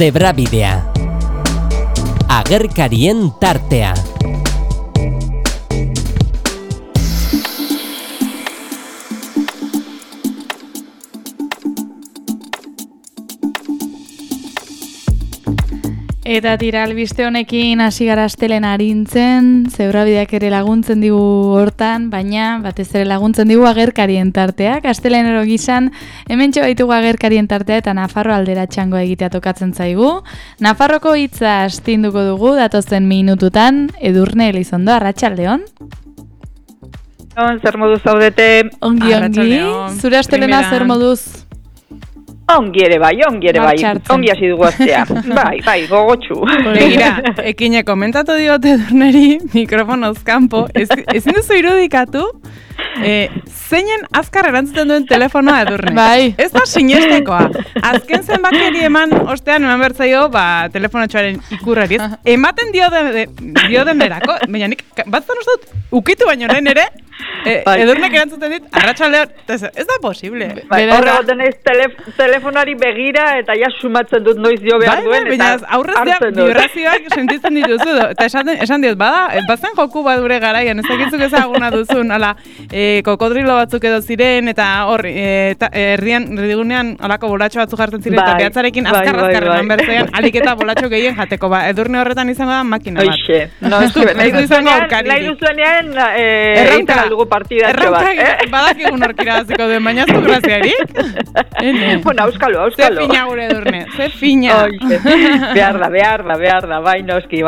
Zebrabidea. Agerkarien tartea. Eta tira, albiste honekin hasi gara astelehen arintzen, Zebrabideak ere laguntzen digu hortan, baina batez ere laguntzen digu agerkarien tarteak. Astelenero gizan, hementxe baitugu agerkarien tartea eta Nafarro aldera txango egitea tokatzen zaigu. Nafarroko hitza astinduko dugu datozen minututan, Edurne Elizondo, arratsaldeon. Zer moduz zaudete? Ongi, zure astelena zer moduz? Ongi ere bai, ongi hasi dugu aztea. Bai, gogotxu. Begira, ekine komentatu diote Edurneri, mikrofonoz kanpo, ezin duzu irudikatu, zeinen azkar erantzuten duen telefonoa Edurne. Bai. Ez da sinestekoa. Azken zenbakeri eman ostean eman bertzaio, telefonotxoaren ikurrari. Ematen dio denerako, baina nik batzen uste dut, ukitu baino lehen ere, Edurnek erantzuten dit, arratsaldeon, ez da posible. Horre goten ez telefonari begira eta ja sumatzen dut noiz dio behar duen. Baina aurreztea vibrazioak sentitzen dituzu. Eta esan diot, bazen joku badure garaian, ez dakitzuk ezaguna duzun, kokodrilo batzuk edo ziren, eta hor, erdigunean alako bolatxo batzuk jartzen ziren, eta behatzarekin azkar eman bertzean, alik eta bolatxo gehien jateko, Edurne horretan izango da makina bat. Hoxe, nahi duzuenean, egiten aldugu partidatxo bat. Errankak badakigun horkira baziko duen, baina ez du graziarik. Bueno, auskalo. Ze fina gure Edurne, ze fina. Behar da, bai noski.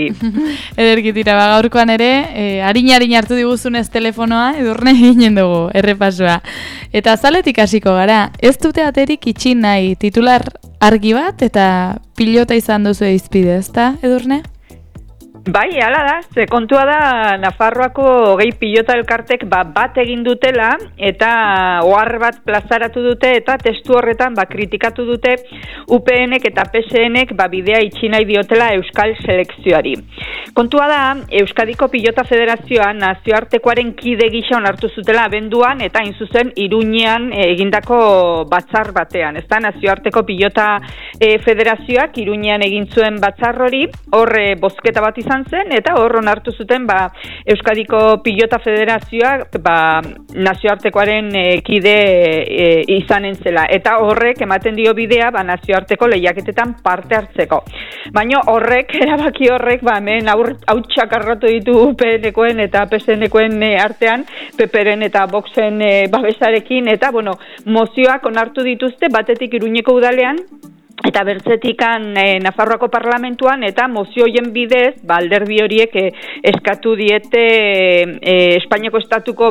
Ederki tira, gaurkoan ere, harin hartu diguzunez telefonoa, Edurne ginen dugu, errepasoa. Eta zaletik hasiko gara, ez dute aterik itxi nahi titular argi bat, eta pilota izan duzu eizpide, ezta, Edurne? Bai, hala da, ze kontua da Nafarroako gehi pilota elkartek bat egin dutela eta ohar bat plazaratu dute eta testu horretan kritikatu dute UPNek eta PSNek bidea itxi nahi diotela Euskal Selekzioari. Kontua da, Euskadiko Pilota Federazioa nazioartekoaren kide gisa onartu zutela abenduan eta hain zuzen Iruñean egindako batzar batean. Ezta nazioarteko Pilota Federazioak Iruñean egin zuen batzar hori, hor bozketa bat izan zen, eta hor onartu zuten Euskadiko Pilota Federazioak nazioartekoaren kide izanen zela. Eta horrek ematen dio bidea nazioarteko lehiaketetan parte hartzeko. Baina erabaki horrek hemen hautsak arratu ditu UPN-ekoen eta PSN-ekoen artean, PPren eta Voxen babesarekin, eta mozioak onartu dituzte batetik Iruñeko udalean, eta bertzetikan Nafarroako parlamentuan, eta mozio hoien bidez, alderdi horiek eskatu diete Espainiako estatuko,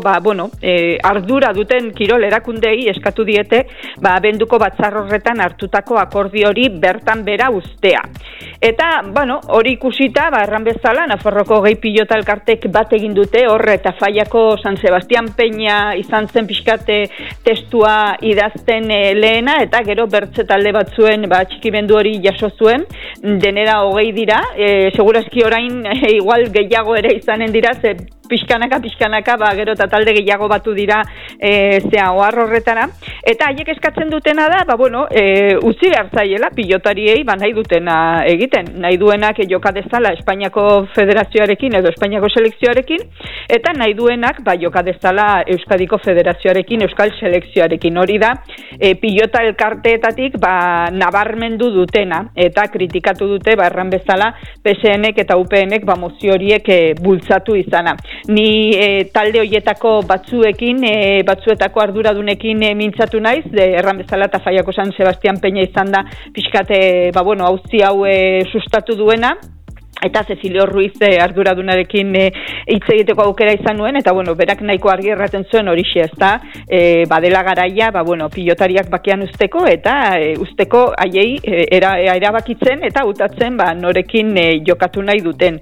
ardura duten kirol erakundei eskatu diete, abenduko batzar horretan hartutako akordio hori bertan bera ustea. Eta, hori ikusita, erran bezala, Nafarroako gehi pilota elkartek bat egin dute, eta Faiako San Sebastián Peña izan zen pixkate testua idazten lehena, eta gero bertze talde batzuen txikimendu hori jaso zuen, denera 20 dira, segurazki orain igual gehiago ere izanen dira, ze pixkanaka, gero eta talde gehiago batu dira ohar horretara, eta haiek eskatzen dutena da, utzi behar zaiela pilotariei nahi dutena egiten, nahi duenak joka dezala Espainiako Federazioarekin edo Espainiako Selekzioarekin, eta nahi duenak joka dezala Euskadiko Federazioarekin, Euskal Selekzioarekin, hori da, pilota elkarteetatik nabarmendu dutena, eta kritikatu dute, erran bezala, PSNek eta UPNek mozio horiek bultzatu izana. Ni talde hoietako batzuetako arduradunekin mintzatu naiz, erran bezala eta Faiako San Sebastián Peña izan da pixkate, auzi hau sustatu duena, eta Cecilio Ruiz arduradunarekin hitz egiteko aukera izan nuen, eta berak nahiko argi erraten zuen horixe, ezta, badela garaia, pilotariak bakean usteko, eta usteko haiei erabakitzen eta hautatzen norekin jokatu nahi duten.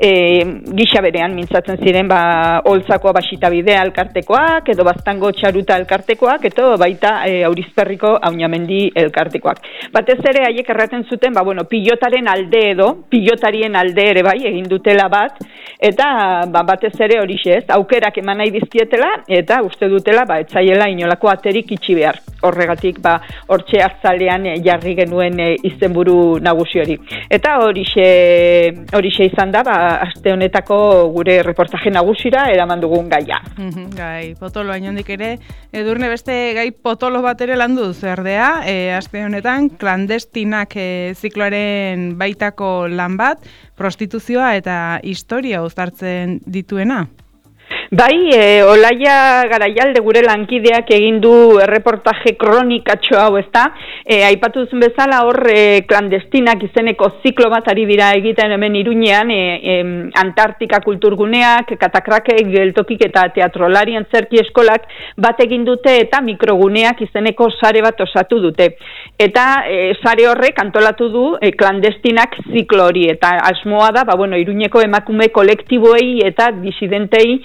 Gisa berean mintzatzen ziren Oltzakoa Basita Bidea elkartekoak, edo Baztango Txaruta elkartekoak, edo baita Aurizperriko Aunamendi elkartekoak. Batez ere haiek erraten zuten, pilotaren alde edo, pilotarien alde ere bai egin dutela bat, eta batez ere horixe ez, aukerak eman nahi dizkietela, eta uste dutela etzaiela inolako aterik itxi behar. Horregatik hortxe azalean jarri genuen izenburu nagusi hori. Eta horixe izan da, aste honetako gure reportaje nagusira eraman dugun gaia. Gai potolo inondik ere, Edurne beste gai potolo bat ere landu duzu erdea, aste honetan klandestinak zikloaren baitako lan bat, prostituzioa eta historia uztartzen dituena. Bai, Olaia Garaialde gure lankideak egin du erreportaje kronikatxo hau, ezta? Aipatu duzun bezala hor klandestinak izeneko ziklo bat ari dira egiten hemen Iruñean, Antartika kulturguneak, Katakrake geltokik eta teatrolari antzerki eskolak bat egin dute eta mikroguneak izeneko sare bat osatu dute. Eta sare horrek antolatu du klandestinak ziklo hori, eta asmoa da, Iruñeko emakume kolektiboei eta disidentei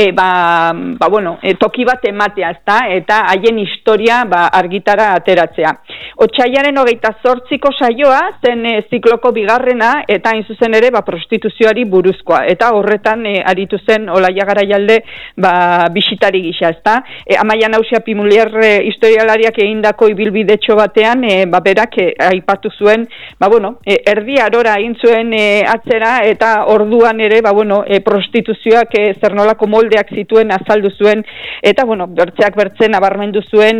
toki bat ematea, ezta? Eta haien historia argitara ateratzea. Otsailaren 28ko saioa zen zikloko bigarrena eta hain zuzen ere prostituzioari buruzkoa. Eta horretan aritu zen Olaia Garaialde bisitari gisa, ezta? Amaia Nausia Pimulier historialariak egindako ibilbidetxo batean berak aipatu zuen, erdi arora egin zuen atzera eta orduan ere prostituzioak zer nolako moldeak zituen azaldu zuen, eta bertzeak bertzen nabarmendu zuen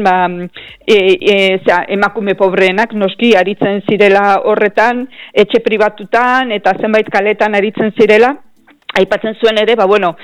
emakume pobreenak noski aritzen zirela horretan, etxe pribatutan eta zenbait kaletan aritzen zirela. Aipatzen zuen ere,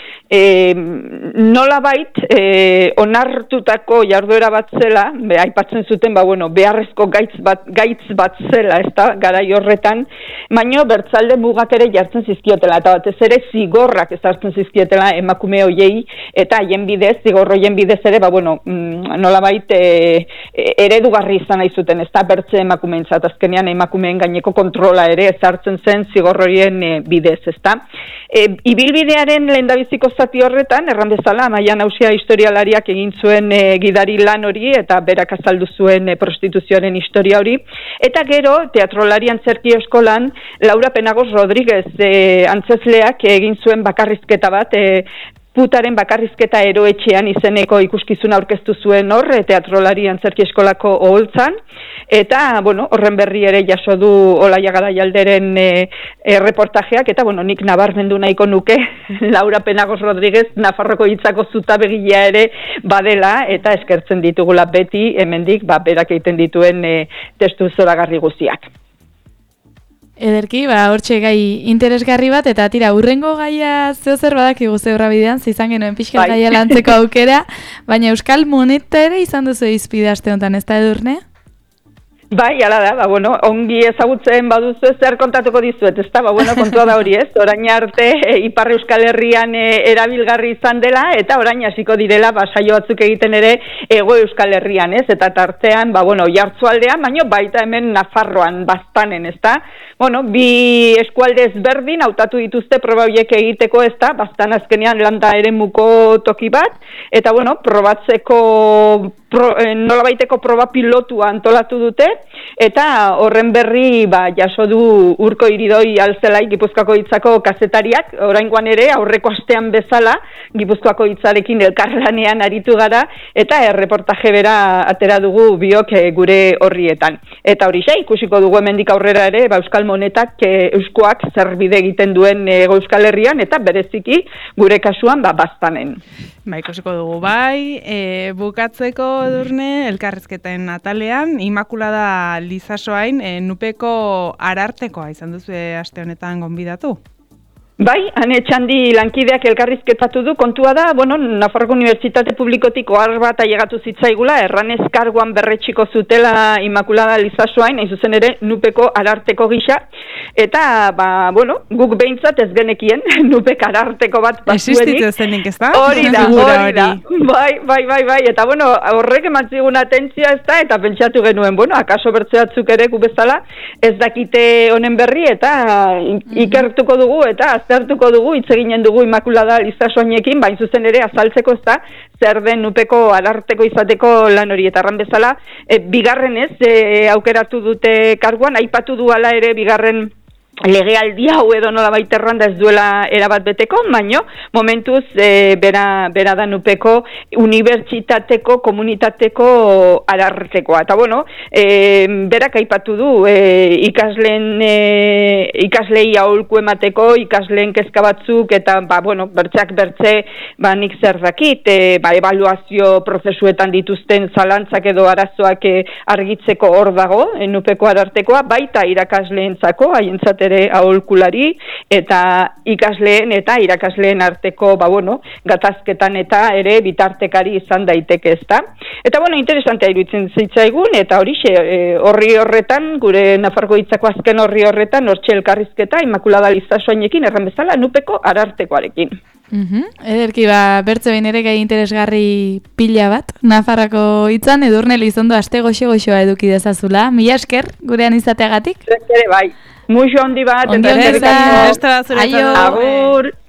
nolabait onartutako jarduera bat zela, aipatzen zuten, beharrezko gaitz bat zela, ez da, garai horretan, baino bertzalde mugak ere jartzen zizkiotela, eta batez ere zigorrak ezartzen zizkiotela emakume hoiei, eta haien bidez, zigor hoien bidez ere, nolabait eredugarri izan nahi zuten, ez da, bertze emakumeentzat, azkenean emakumeen gaineko kontrola ere ezartzen zen zigor horien bidez, ez da. Ibilbidearen lehendabiziko zati horretan, erran bezala, Amaia Nausia historialariak egin zuen gidari lan hori eta berak azaldu zuen prostituzioaren historia hori. Eta gero, teatrolari antzerki eskolan, Laura Penagos Rodríguez antzezleak egin zuen bakarrizketa bat, Putaren bakarrizketa eroetxean izeneko ikuskizuna aurkeztu zuen hor, teatrolari antzerki eskolako oholtzan, eta, horren berri ere jaso du Olaia Garaialderen reportajeak, eta, nik nabarmendu nahiko nuke, Laura Penagos Rodríguez, Nafarroko hitzako zutabegilea ere badela, eta eskertzen ditugula beti, hemendik, berak egiten dituen testu zoragarri guztiak. Ederki, hortxe gai interesgarri bat, eta tira, urrengo gaia zer badakigu Zeurra bidean, izan genuen pixka gaia lantzeko aukera, baina Euskal Moneta ere izan duzu izpide aste honetan, ez da Edurne? Bai, ala da, ongi ezagutzen baduzu zer kontatuko dizuet, ez da, kontua da hori ez, orain arte Ipar Euskal Herrian erabilgarri izan dela, eta orain hasiko direla, saio batzuk egiten ere Hego Euskal Herrian, ez, eta tartean, Oiartzualdean, baina baita hemen Nafarroan, Baztanen, ez da, bi eskualde ezberdin hautatu dituzte proba horiek egiteko, ez da, Baztan azkenean landa eremuko toki bat, eta probatzeko nolabaiteko proba pilotua antolatu dute, eta horren berri jaso du Urko Iridoi Alzelai Gipuzkoako hitzako kazetariak, oraingoan ere aurreko astean bezala Gipuzkoako hitzarekin elkarlanean aritu gara, eta erreportaje bera atera dugu biok gure horrietan. Eta horixe, ikusiko dugu hemendik aurrera ere, Euskal Monetak euskoak zer bide egiten duen Hego Euskal Herrian, eta bereziki gure kasuan Baztanen. Ikusiko dugu bukatzeko Edurne, elkarrizketen atalean, Imakulada Lizasoain, Nupeko Arartekoa izan duzu aste honetan gonbidatu. Bai, Ane Txandi lankideak elkarrizketatu du, kontua da, Nafarroko Unibertsitate Publikotik ohar bat ailegatu zitzaigula, erranez karguan berretxiko zutela Imakulada Lizasoain, hain zuzen ere Nupeko Ararteko gisa, eta, guk behintzat ez genekien, Nupek Ararteko bat batuenik. Existitu zenik, ez da? Hori da. Bai, eta horrek emantzigun atentzia ez da, eta pentsatu genuen, akaso bertzeatzuk ere gu bezala, ez dakite honen berri, eta ikertuko dugu, eta aztertuko dugu, hitz eginen dugu Imakulada Lizasoainekin, bain zuzen ere azaltzeko ez da, zer den Nupeko Ararteko izateko lan hori, eta erran bezala, bigarrenez aukeratu dute karguan, aipatu du ala ere bigarren legealdi hau edo nola baiterroan da ez duela erabat beteko, baino momentuz bera da nupeko unibertsitateko, komunitateko arartekoa. Eta bueno, berak aipatu du ikaslei aholku emateko, ikasleen kezka batzuk, eta bertzeak bertze, nik zer dakit, ebaluazio prozesuetan dituzten zalantzak edo arazoak argitzeko hor dago, nupeko arartekoa, baita irakasleentzako, haientzat ere aholkulari, eta ikasleen eta irakasleen arteko, gatazketan eta ere bitartekari izan daiteke, ezta. Eta interesantea iruditzen zitzaigun, eta horri horretan, gure Nafarroko Hitzako azken horri horretan, hortxe elkarrizketa, Immaculada Lizasoainekin, erran bezala, nupeko arartekoarekin. Ederki, bertze behin ere gai interesgarri pila bat, Nafarroko Hitzan, Edurne Elizondo aste goxo-goxoa eduki dezazula. Mila esker, gurean izateagatik. Bai. Muxo handi bat, ongi eta agur.